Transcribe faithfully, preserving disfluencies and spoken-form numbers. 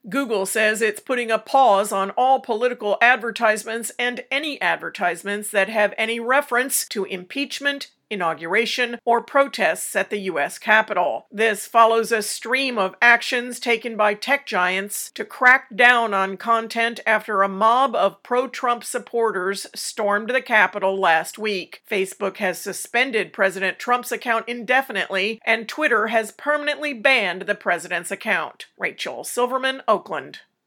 Google says it's putting a pause on all political advertisements and any advertisements that have any reference to impeachment, inauguration, or protests at the U S Capitol. This follows a stream of actions taken by tech giants to crack down on content after a mob of pro-Trump supporters stormed the Capitol last week. Facebook has suspended President Trump's account indefinitely, and Twitter has permanently banned the president's account. Rachel Silverman, Oakland.